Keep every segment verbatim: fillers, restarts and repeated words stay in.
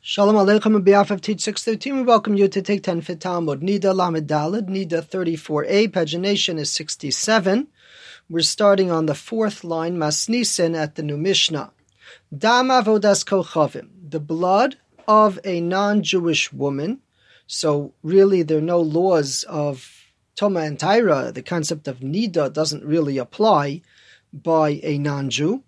Shalom Aleichem on behalf of Teach six thirteen, we welcome you to take ten for Talmud. Nida Lamed Daled, Nida thirty-four a, pagination is sixty-seven. We're starting on the fourth line, Masnisen, at the new Mishnah. Dam avodas kochavim, the blood of a non-Jewish woman. So really there are no laws of Toma and Taira. The concept of Nida doesn't really apply by a non-Jew.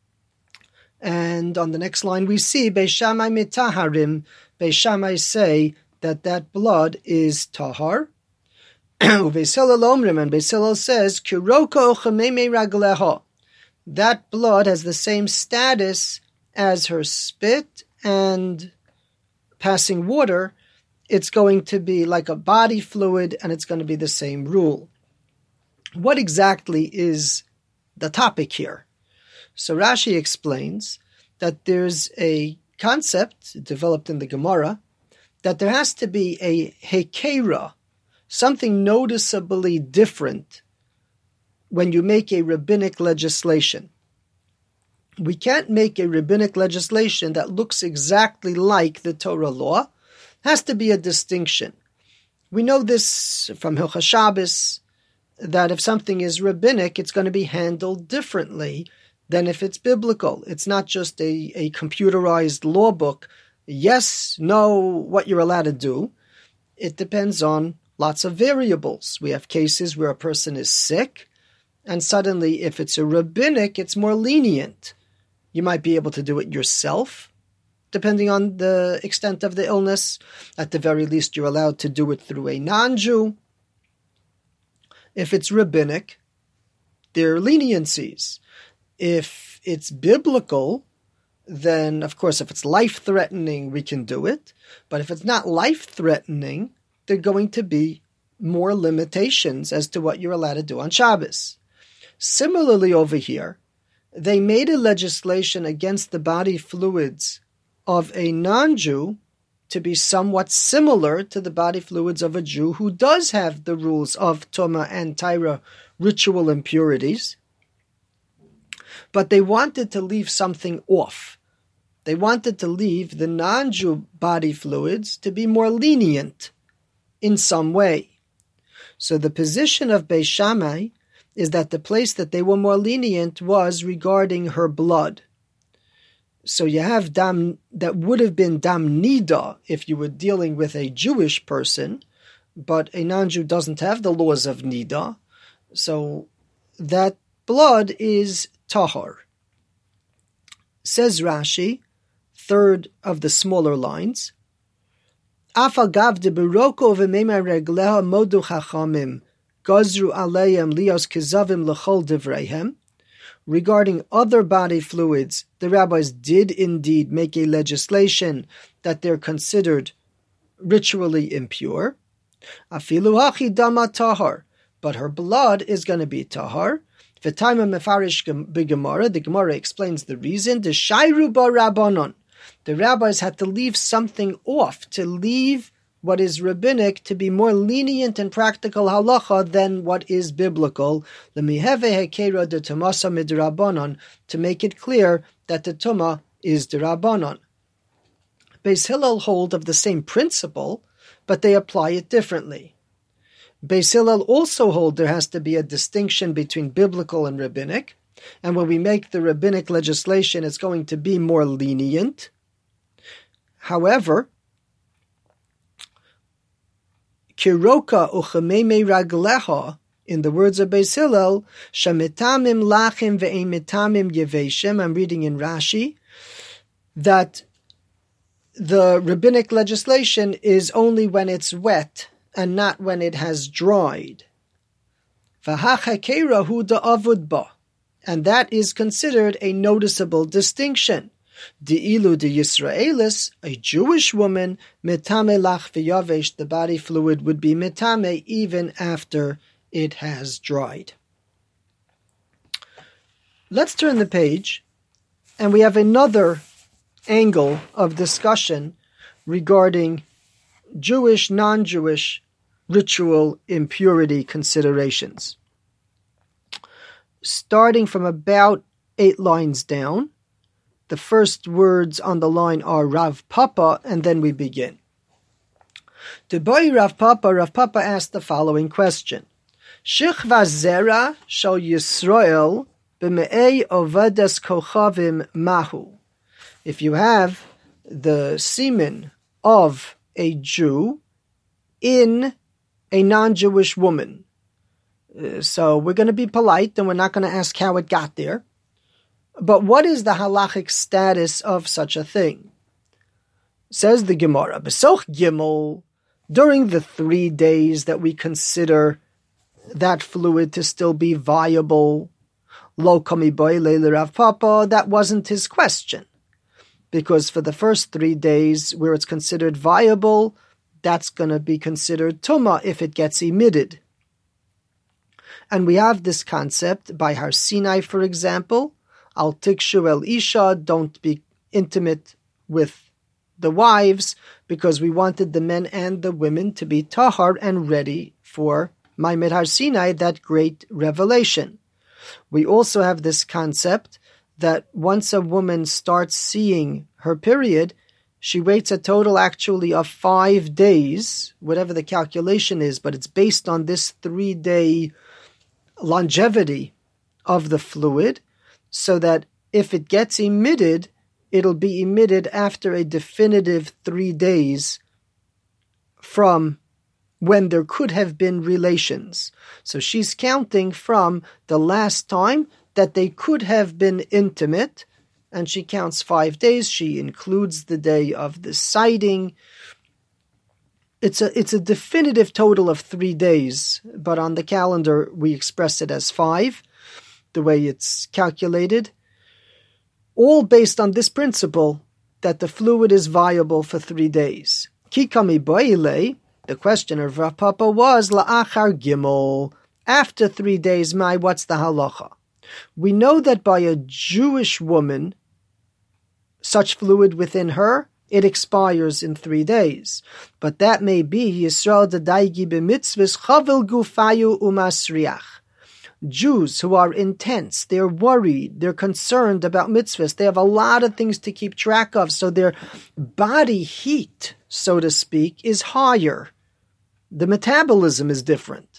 And on the next line we see, Beis Shammai mitaharim, Beis Shammai say that that blood is tahar. Beis Hillel omrim, and Beis Hillel says, Kiroko chameme ragleha. That blood has the same status as her spit and passing water. It's going to be like a body fluid, and it's going to be the same rule. What exactly is the topic here? So Rashi explains that there's a concept developed in the Gemara that there has to be a hekera, something noticeably different when you make a rabbinic legislation. We can't make a rabbinic legislation that looks exactly like the Torah law. It has to be a distinction. We know this from Hilchos Shabbos, that if something is rabbinic, it's going to be handled differently than if it's biblical. It's not just a, a computerized law book. Yes, no, what you're allowed to do. It depends on lots of variables. We have cases where a person is sick, and suddenly if it's a rabbinic, it's more lenient. You might be able to do it yourself, depending on the extent of the illness. At the very least, you're allowed to do it through a non-Jew. If it's rabbinic, there are leniencies. If it's biblical, then, of course, if it's life-threatening, we can do it. But if it's not life-threatening, there are going to be more limitations as to what you're allowed to do on Shabbos. Similarly, over here, they made a legislation against the body fluids of a non-Jew to be somewhat similar to the body fluids of a Jew who does have the rules of Toma and Taira ritual impurities. But they wanted to leave something off. They wanted to leave the non-Jew body fluids to be more lenient in some way. So the position of Beis Shammai is that the place that they were more lenient was regarding her blood. So you have dam that would have been dam nida if you were dealing with a Jewish person, but a non-Jew doesn't have the laws of nida. So that blood is tahar. Says Rashi, third of the smaller lines, Afagav de beroko v'meimai regleha modu chachamim gazru aleim lios kezavim l'chol divreihem. Regarding other body fluids, the rabbis did indeed make a legislation that they're considered ritually impure. Afilu hachi dama tahar, but her blood is going to be tahar. V'taima mefarish b'gemara, the Gemara explains the reason. The shayru ba rabbanon, the rabbis had to leave something off, to leave what is rabbinic to be more lenient in practical halacha than what is biblical. L'miheve hekera de tumasa midrabbanon, to make it clear that the tuma is derabbanon. Beis Hillel hold of the same principle, but they apply it differently. Beis Hillel also hold there has to be a distinction between biblical and rabbinic, and when we make the rabbinic legislation, it's going to be more lenient. However, Kiroka uchameme ragleha, in the words of Beis Hillel, shemitamim lachim ve'emitamim yeveshem, I'm reading in Rashi, that the rabbinic legislation is only when it's wet and not when it has dried. V'hachakera hu da'avud ba, and that is considered a noticeable distinction. De'ilu de Yisraelis, a Jewish woman, metame lach v'yavesh, the body fluid would be metame even after it has dried. Let's turn the page, and we have another angle of discussion regarding Jewish, non-Jewish ritual impurity considerations. Starting from about eight lines down, The first words on the line are Rav Papa, and then we begin. To boy Rav Papa, Rav Papa asked the following question. Shichva zera shal Yisrael b'me'ei ovadas kochavim mahu. If you have the semen of a Jew in a non-Jewish woman, uh, so we're going to be polite and we're not going to ask how it got there. But what is the halachic status of such a thing? Says the Gemara, Besoch Gimel, during the three days that we consider that fluid to still be viable, Lo kami boy leile Rav Papa, that wasn't his question. Because for the first three days where it's considered viable, that's going to be considered Tumah if it gets emitted. And we have this concept by Har Sinai, for example, Al tikshu el isha, don't be intimate with the wives, because we wanted the men and the women to be tahar and ready for Maimed Har Sinai, that great revelation. We also have this concept that once a woman starts seeing her period, she waits a total actually of five days, whatever the calculation is, but it's based on this three-day longevity of the fluid, so that if it gets emitted, it'll be emitted after a definitive three days from when there could have been relations. So she's counting from the last time that they could have been intimate, and she counts five days. She includes the day of the sighting. It's a, it's a definitive total of three days, but on the calendar we express it as five, the way it's calculated, all based on this principle that the fluid is viable for three days. Kikami boile, the question of Rav Papa was, la'achar gimel, after three days, my, what's the halacha? We know that by a Jewish woman, such fluid within her, it expires in three days. But that may be Yisrael d'daigi b'mitzvahs chavel gufayu umasriach. Jews who are intense, they're worried, they're concerned about mitzvahs, they have a lot of things to keep track of, so their body heat, so to speak, is higher. The metabolism is different.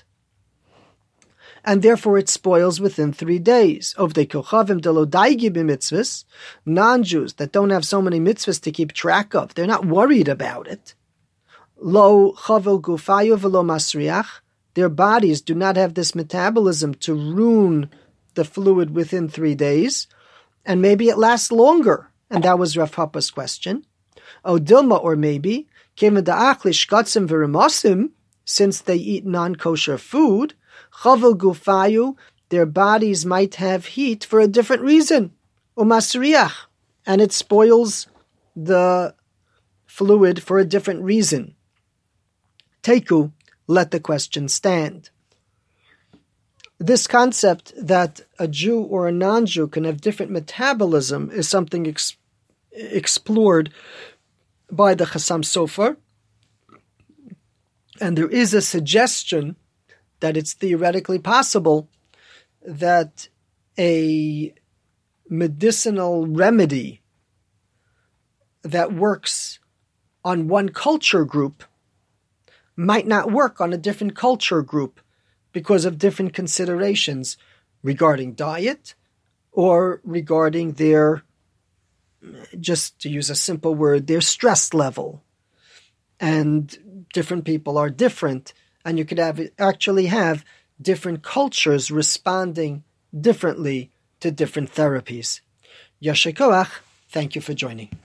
And therefore it spoils within three days. Of the kochavim delodaigi b'mitzvahs, non-Jews that don't have so many mitzvahs to keep track of, they're not worried about it. Lo chavel gufayu v'lo masriach, their bodies do not have this metabolism to ruin the fluid within three days, and maybe it lasts longer. And that was Rav Papa's question. O Dilma, or maybe, since they eat non-kosher food, chavel gufayu, their bodies might have heat for a different reason, umasriach, and it spoils the fluid for a different reason. Teku, let the question stand. This concept that a Jew or a non-Jew can have different metabolism is something ex- explored by the Chassam Sofer, and there is a suggestion that it's theoretically possible that a medicinal remedy that works on one culture group might not work on a different culture group because of different considerations regarding diet or regarding their, just to use a simple word, their stress level. And different people are different, and you could have actually have different cultures responding differently to different therapies. Yasher koach, thank you for joining.